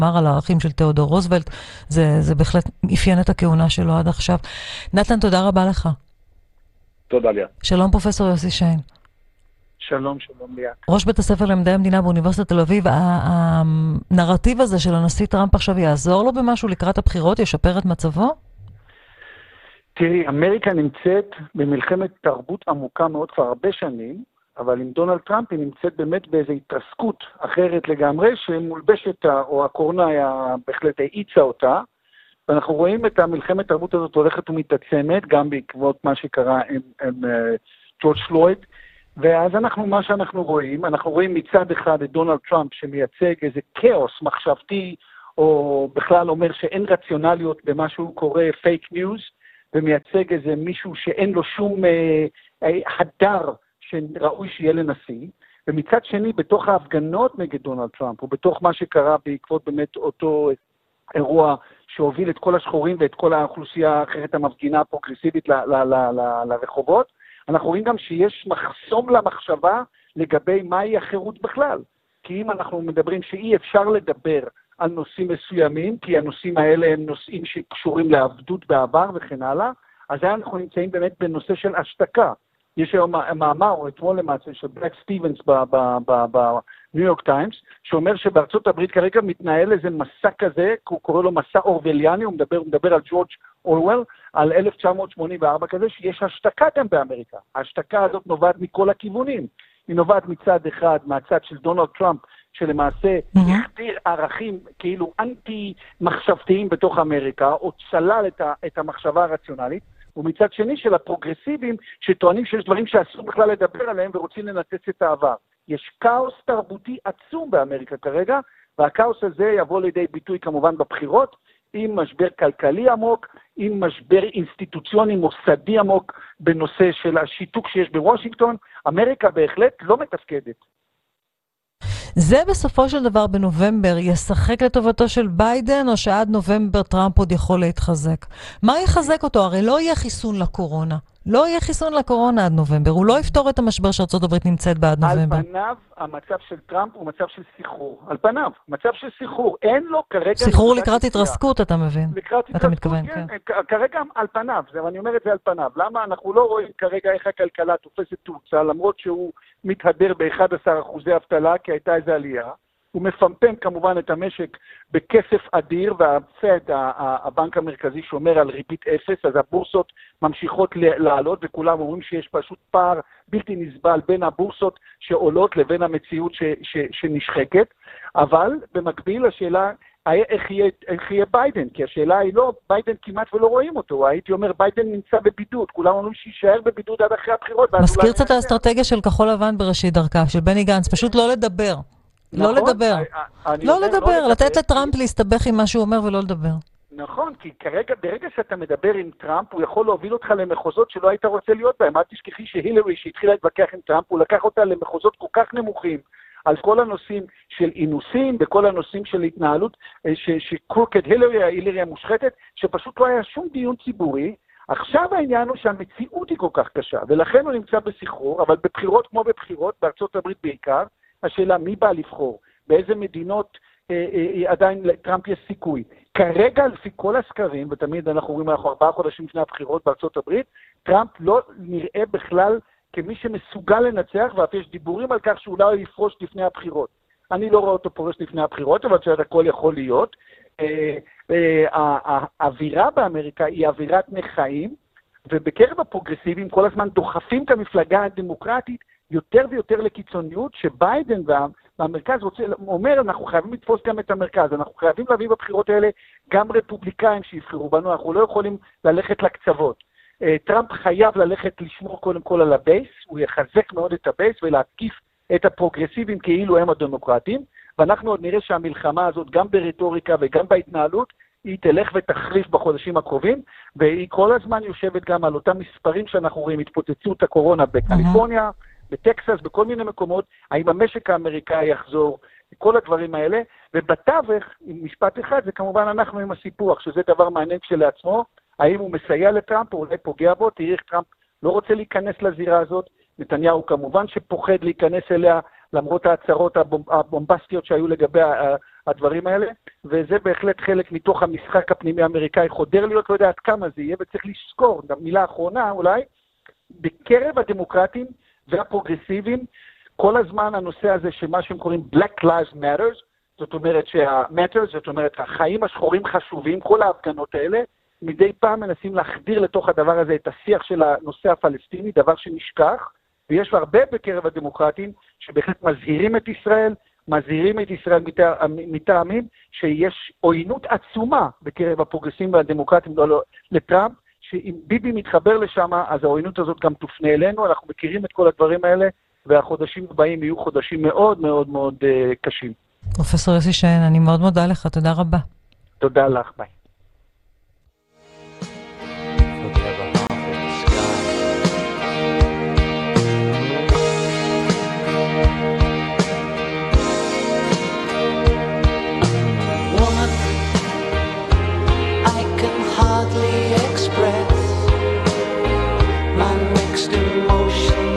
שמר על הערכים של תיאודור רוזוולט, זה בהחלט אפיין את הכהונה שלו עד עכשיו. נתן, תודה רבה לך. תודה ליה. שלום פרופסור יוסי שיין. שלום ליה. ראש בית הספר למדעי המדינה באוניברסיטת תל אביב, הנרטיב הזה של הנשיא טראמפ עכשיו יעזור לו במשהו לקראת הבחירות, ישפר את מצבו? תראי, אמריקה נמצאת במלחמת תרבות עמוקה מאוד כבר הרבה שנים, אבל עם דונלד טראמפ היא נמצאת באמת באיזו התרסקות אחרת לגמרי, שמולבשת, או הקורונה בהחלט האיצה אותה, ואנחנו רואים את המלחמת תרבות הזאת הולכת ומתעצמת, גם בעקבות מה שקרה עם ג'ורג' פלויד, ואז מה שאנחנו רואים מצד אחד את דונלד טראמפ שמייצג איזה כאוס מחשבתי, או בכלל אומר שאין רציונליות במה שהוא קורא פייק ניוז, ומייצג איזה מישהו שאין לו שום הדר שראוי שיהיה לנשיא, ומצד שני בתוך ההפגנות נגד דונלד טראמפ, ובתוך מה שקרה בעקבות באמת אותו אירוע שהוביל את כל השחורים ואת כל האוכלוסייה האחרת המפגינה הפרוגרסיבית לרחובות, אנחנו רואים גם שיש מחסום למחשבה לגבי מהי החירות בכלל. כי אם אנחנו מדברים שאי אפשר לדבר על נושאים מסוימים, כי הנושאים האלה הם נושאים שקשורים לעבדות בעבר וכן הלאה, אז אנחנו נמצאים באמת בנושא של השתקה. יש היום מאמר, או אתמול למעשה, של בלק סטיבנס בניו יורק טיימס, שאומר שבארצות הברית כרגע מתנהל איזה מסע כזה, הוא קורא לו מסע אורווליאני, הוא מדבר על ג'ורג' אורוול, על 1984 כזה, שיש השתקה גם באמריקה. ההשתקה הזאת נובעת מכל הכיוונים. היא נובעת מצד אחד, מהצד של דונלד טראמפ, שלמעשה הכתיר ערכים כאילו אנטי-מחשבתיים בתוך אמריקה, או צלל את המחשבה הרציונלית, ומצד שני של הפרוגרסיבים שטוענים שיש דברים שאסור בכלל לדבר עליהם ורוצים לנתץ את העבר. יש כאוס תרבותי עצום באמריקה כרגע, והכאוס הזה יבוא לידי ביטוי כמובן בבחירות, עם משבר כלכלי עמוק, עם משבר אינסטיטוציוני מוסדי עמוק בנושא של השיתוק שיש בוושינגטון. אמריקה בהחלט לא מתפקדת. זה בסופו של דבר בנובמבר ישחק לטובתו של ביידן, או שעד נובמבר טראמפ עוד יכול להתחזק? מה יחזק אותו? הרי לא יהיה חיסון לקורונה. לא יהיה חיסון לקורונה עד נובמבר. הוא לא יפתור את המשבר שארצות הברית נמצאת בעד נובמבר. על פניו, המצב של טראמפ הוא מצב של סחרור. על פניו, מצב של סחרור. אין לו כרגע... סחרור לקראת התרסקות, אתה מבין? לקראת התרסקות, כן. כרגע על פניו, ואני אומר את זה על פניו. למה אנחנו לא רואים כרגע איך הכלכלה תופסת תאוצה, למרות שהוא מתהדר ב-11% אבטלה, כי הייתה איזו עלייה. הוא מפמפם כמובן את המשק בכסף אדיר, והפד, הבנק המרכזי שומר על ריבית אפס, אז הבורסות ממשיכות לעלות, וכולם אומרים שיש פשוט פער בלתי נסבל בין הבורסות שעולות לבין המציאות שנשחקת. אבל במקביל השאלה איך יהיה ביידן, כי השאלה היא לא, ביידן כמעט ולא רואים אותו, הייתי אומר ביידן נמצא בבידוד, כולם אומרים שישאר בבידוד עד אחרי הבחירות. מזכיר קצת האסטרטגיה של כחול לבן בראשית דרכה, של בני גנץ, פשוט לא לדבר. לא לדבר. לא לדבר, לתת לטראמפ להסתבך עם מה שהוא אומר ולא לדבר. נכון, כי כרגע, ברגע שאתה מדבר עם טראמפ, הוא יכול להוביל אותך למחוזות שלא היית רוצה להיות בהם. אל תשכחי שהילרי, שהתחילה להתווכח עם טראמפ, הוא לקח אותה למחוזות כל כך נמוכים, על כל הנושאים של אינוסים, וכל הנושאים של התנהלות, שקרוקד הילרי המושחתת, שפשוט לא היה שום דיון ציבורי. עכשיו העניין הוא שהמציאות היא כל כך קשה, ולכן הוא נמצא בסחרור, אבל בבחירות כמו בבחירות, בארצות הברית בעיקר, השאלה מי בא לבחור, באיזה מדינות עדיין לטראמפ יש סיכוי. כרגע לפי כל הסקרים, ותמיד אנחנו רואים 4 חודשים לפני הבחירות בארצות הברית, טראמפ לא נראה בכלל כמי שמסוגל לנצח, ואף יש דיבורים על כך שאולי יפרוש לפני הבחירות. אני לא רואה אותו פורש לפני הבחירות, אבל שהכל יכול להיות. האווירה באמריקה היא אווירת נכאים, ובקרב הפרוגרסיביים כל הזמן דוחפים את המפלגה הדמוקרטית יותר ויותר לקיצוניות, שביידן והמרכז אומר, אנחנו חייבים לתפוס גם את המרכז, אנחנו חייבים להביא בבחירות האלה גם רפובליקאים שיבחרו בנו, אנחנו לא יכולים ללכת לקצוות. טראמפ חייב ללכת לשמור קודם כל על הבייס, הוא יחזק מאוד את הבייס ולהתקיף את הפרוגרסיבים כאילו הם הדמוקרטים, ואנחנו עוד נראה שהמלחמה הזאת גם ברטוריקה וגם בהתנהלות, היא תלך ותחריף בחודשים הקרובים, והיא כל הזמן יושבת גם על אותם מספרים שאנחנו רואים, התפוצצות הקורונה בקליפורניה, בטקסס, בכל מיני מקומות, האם המשק האמריקאי יחזור, כל הדברים האלה, ובתווך, עם משפט אחד, זה כמובן אנחנו עם הסיפוח, שזה דבר מעניין כשלעצמו, האם הוא מסייע לטראמפ או אולי פוגע בו, תראי איך טראמפ לא רוצה להיכנס לזירה הזאת, נתניהו כמובן שפוחד להיכנס אליה, למרות ההצהרות הבומבסטיות שהיו לגבי הדברים האלה, וזה בהחלט חלק מתוך המשחק הפנימי האמריקאי, חודר להיות, לא יודע עד כמה זה יהיה, וצריך לזכור, מילה אחרונה אולי, בקרב הדמוקרטים והפרוגרסיביים, כל הזמן הנושא הזה שמה שהם קוראים Black Lives Matters, זאת אומרת החיים השחורים חשובים, כל ההפגנות האלה, מדי פעם מנסים להחדיר לתוך הדבר הזה את השיח של הנושא הפלסטיני, דבר שנשכח, ויש הרבה בקרב הדמוקרטים שבהחלט מזהירים את ישראל מטעמים שיש עוינות עצומה בקרב הפרוגרסיביים והדמוקרטים לטראמפ, שאם ביבי מתחבר לשם, אז העוינות הזאת גם תופנה אלינו, אנחנו מכירים את כל הדברים האלה, והחודשים הבאים יהיו חודשים מאוד מאוד מאוד קשים. פרופסור יוסי שיין, אני מאוד מודה לך, תודה רבה. תודה לך, ביי. Hardly express my mixed emotions.